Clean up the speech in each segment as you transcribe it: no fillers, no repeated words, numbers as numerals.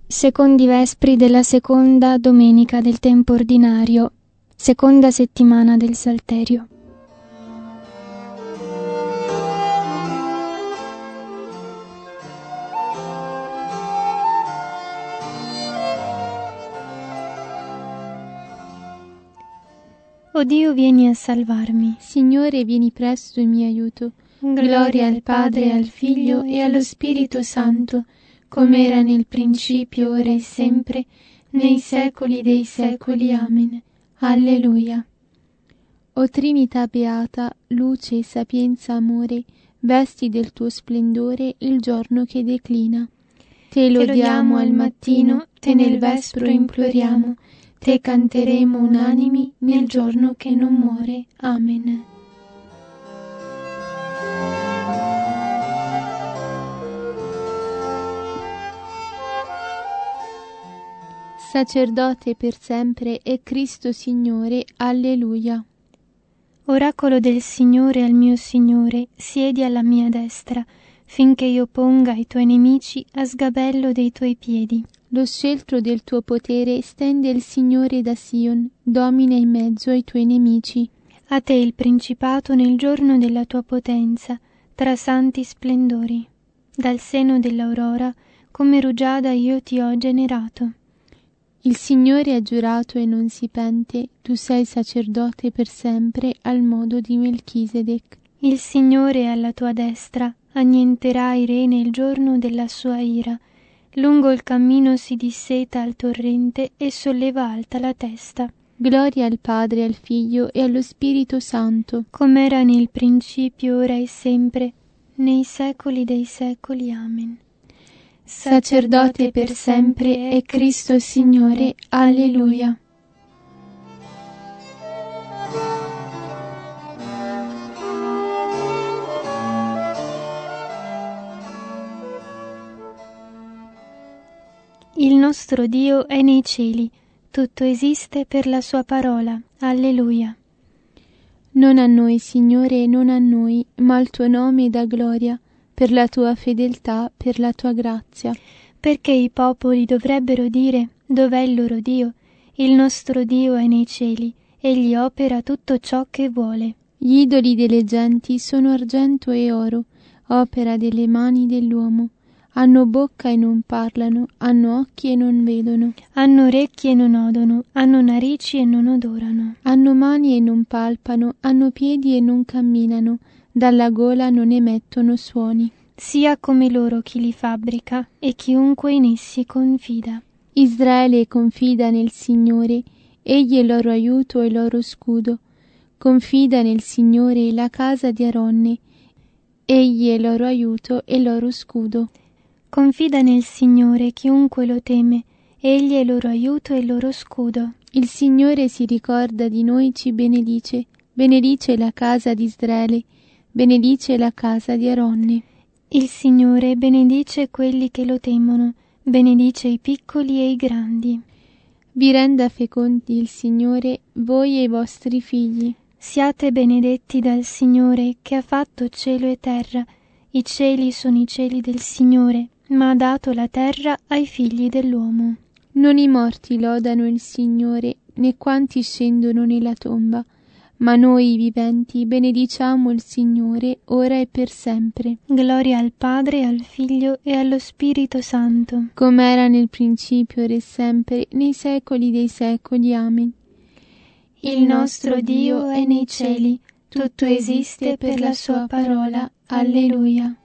Secondi vespri della seconda domenica del tempo ordinario, seconda settimana del Salterio. O Dio, vieni a salvarmi. Signore, vieni presto in mio aiuto. Gloria al Padre, al Figlio e allo Spirito Santo, come era nel principio, ora e sempre, nei secoli dei secoli. Amen. Alleluia. O Trinità beata, luce, sapienza, amore, vesti del tuo splendore il giorno che declina. Te lodiamo al mattino, te nel vespro imploriamo, te canteremo unanimi nel giorno che non muore. Amen. Sacerdote per sempre è Cristo Signore. Alleluia. Oracolo del Signore al mio Signore, siedi alla mia destra, finché io ponga i tuoi nemici a sgabello dei tuoi piedi. Lo sceltro del tuo potere stende il Signore da Sion, domina in mezzo ai tuoi nemici. A te il principato nel giorno della tua potenza, tra santi splendori. Dal seno dell'aurora, come rugiada io ti ho generato. Il Signore ha giurato e non si pente, tu sei sacerdote per sempre al modo di Melchisedec. Il Signore è alla tua destra, annienterà i re nel giorno della sua ira. Lungo il cammino si disseta al torrente e solleva alta la testa. Gloria al Padre, al Figlio e allo Spirito Santo, come era nel principio, ora e sempre, nei secoli dei secoli. Amen. Sacerdote per sempre è Cristo Signore. Alleluia. Il nostro Dio è nei cieli, tutto esiste per la sua parola. Alleluia. Non a noi, Signore, non a noi, ma al tuo nome dà gloria, per la tua fedeltà, per la tua grazia. Perché i popoli dovrebbero dire: dov'è il loro Dio? Il nostro Dio è nei cieli, egli opera tutto ciò che vuole. Gli idoli delle genti sono argento e oro, opera delle mani dell'uomo. Hanno bocca e non parlano, hanno occhi e non vedono. Hanno orecchie e non odono, hanno narici e non odorano. Hanno mani e non palpano, hanno piedi e non camminano, dalla gola non emettono suoni. Sia come loro chi li fabbrica e chiunque in essi confida. Israele confida nel Signore, egli è loro aiuto e loro scudo. Confida nel Signore la casa di Aronne, egli è loro aiuto e loro scudo. Confida nel Signore chiunque lo teme, egli è loro aiuto e loro scudo. Il Signore si ricorda di noi, ci benedice, benedice la casa di Israele, benedice la casa di Aronne. Il Signore benedice quelli che lo temono, benedice i piccoli e i grandi. Vi renda fecondi il Signore, voi e i vostri figli. Siate benedetti dal Signore che ha fatto cielo e terra. I cieli sono i cieli del Signore, ma ha dato la terra ai figli dell'uomo. Non i morti lodano il Signore, né quanti scendono nella tomba, ma noi viventi benediciamo il Signore ora e per sempre. Gloria al Padre, al Figlio e allo Spirito Santo, come era nel principio, ora e sempre, nei secoli dei secoli. Amen. Il nostro Dio è nei cieli, tutto esiste per la sua parola. Alleluia.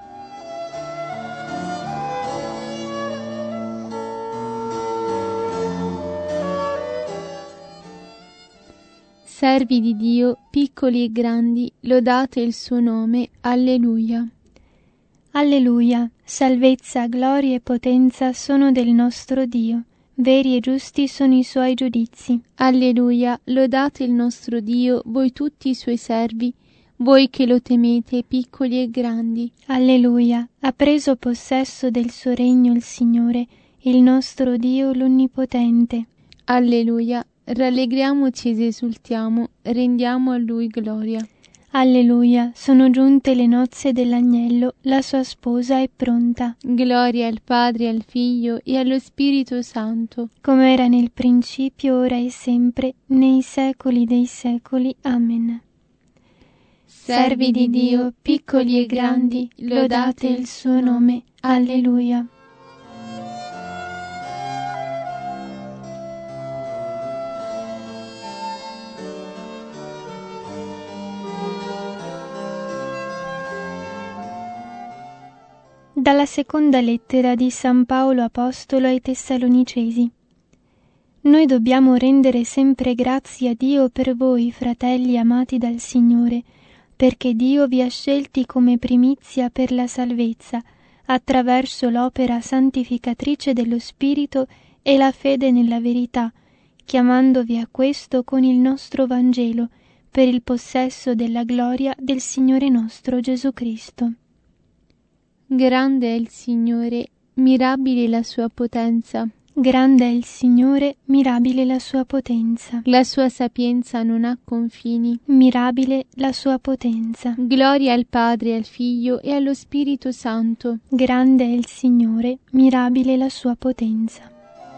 Servi di Dio, piccoli e grandi, lodate il suo nome. Alleluia. Alleluia. Salvezza, gloria e potenza sono del nostro Dio. Veri e giusti sono i suoi giudizi. Alleluia. Lodate il nostro Dio, voi tutti i suoi servi, voi che lo temete, piccoli e grandi. Alleluia. Ha preso possesso del suo regno il Signore, il nostro Dio l'Onnipotente. Alleluia. Rallegriamoci ed esultiamo, rendiamo a Lui gloria. Alleluia, sono giunte le nozze dell'agnello, la sua sposa è pronta. Gloria al Padre, al Figlio e allo Spirito Santo, come era nel principio, ora e sempre, nei secoli dei secoli. Amen. Servi di Dio, piccoli e grandi, lodate il suo nome. Alleluia. Dalla seconda lettera di San Paolo Apostolo ai Tessalonicesi. Noi dobbiamo rendere sempre grazie a Dio per voi, fratelli amati dal Signore, perché Dio vi ha scelti come primizia per la salvezza, attraverso l'opera santificatrice dello Spirito e la fede nella verità, chiamandovi a questo con il nostro Vangelo, per il possesso della gloria del Signore nostro Gesù Cristo. grande è il Signore, mirabile la sua potenza. Grande è il Signore, mirabile la sua potenza. La sua sapienza non ha confini. Mirabile la sua potenza. Gloria al Padre, al Figlio e allo Spirito Santo. Grande è il Signore, mirabile la sua potenza.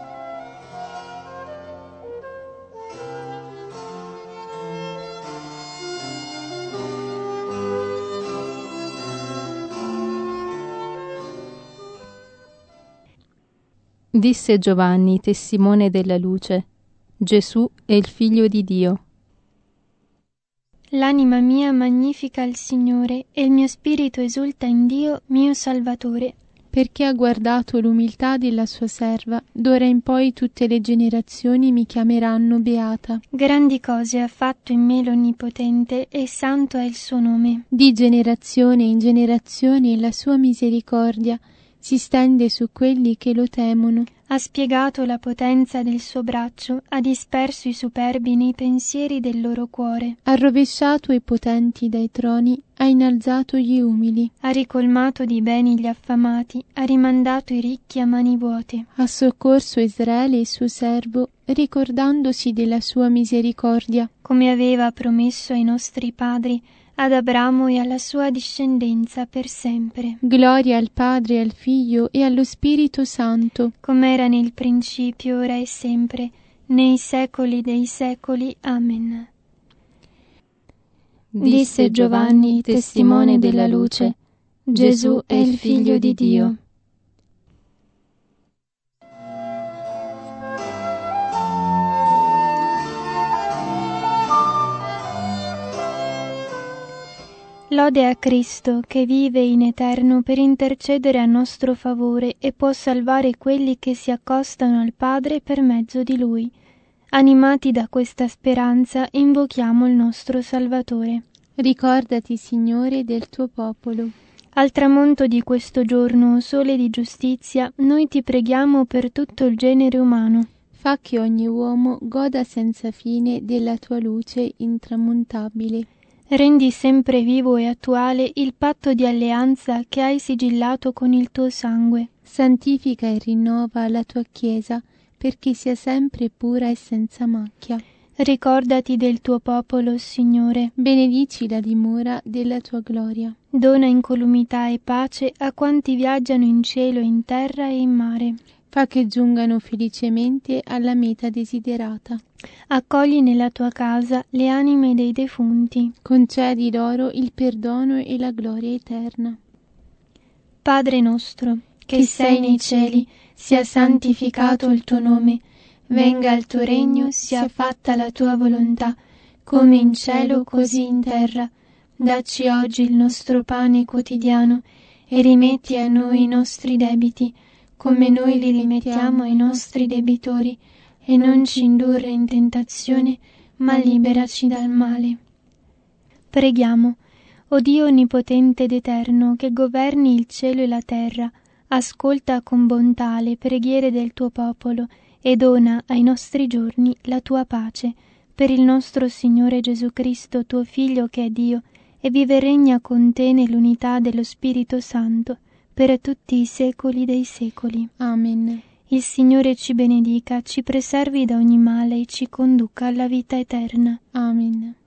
Disse Giovanni, testimone della luce: Gesù è il Figlio di Dio. L'anima mia magnifica il Signore, e il mio spirito esulta in Dio, mio Salvatore, perché ha guardato l'umiltà della sua serva. D'ora in poi tutte le generazioni mi chiameranno beata. Grandi cose ha fatto in me l'Onnipotente, e santo è il suo nome. Di generazione in generazione la sua misericordia si stende su quelli che lo temono. Ha spiegato la potenza del suo braccio, ha disperso i superbi nei pensieri del loro cuore. Ha rovesciato i potenti dai troni, ha innalzato gli umili. Ha ricolmato di beni gli affamati, ha rimandato i ricchi a mani vuote. Ha soccorso Israele il suo servo, ricordandosi della sua misericordia. Come aveva promesso ai nostri padri, ad Abramo e alla sua discendenza per sempre. Gloria al Padre, al Figlio e allo Spirito Santo, come era nel principio, ora e sempre, nei secoli dei secoli. Amen. Disse Giovanni, testimone della luce: Gesù è il Figlio di Dio. Lode a Cristo, che vive in eterno per intercedere a nostro favore e può salvare quelli che si accostano al Padre per mezzo di Lui. Animati da questa speranza, invochiamo il nostro Salvatore. Ricordati, Signore, del tuo popolo. Al tramonto di questo giorno, sole di giustizia, noi ti preghiamo per tutto il genere umano. Fa che ogni uomo goda senza fine della tua luce intramontabile. Rendi sempre vivo e attuale il patto di alleanza che hai sigillato con il tuo sangue. Santifica e rinnova la tua Chiesa, perché sia sempre pura e senza macchia. Ricordati del tuo popolo, Signore. Benedici la dimora della tua gloria. Dona incolumità e pace a quanti viaggiano in cielo, in terra e in mare. Fa che giungano felicemente alla meta desiderata. Accogli nella tua casa le anime dei defunti. Concedi loro il perdono e la gloria eterna. Padre nostro, che sei nei cieli, sia santificato il tuo nome. Venga il tuo regno, sia fatta la tua volontà, come in cielo così in terra. Dacci oggi il nostro pane quotidiano e rimetti a noi i nostri debiti, come noi li rimettiamo ai nostri debitori, e non ci indurre in tentazione, ma liberaci dal male. Preghiamo. O Dio onnipotente ed eterno, che governi il cielo e la terra, ascolta con bontà le preghiere del tuo popolo e dona ai nostri giorni la tua pace, per il nostro Signore Gesù Cristo, tuo Figlio, che è Dio, e vive e regna con te nell'unità dello Spirito Santo, per tutti i secoli dei secoli. Amen. Il Signore ci benedica, ci preservi da ogni male e ci conduca alla vita eterna. Amen.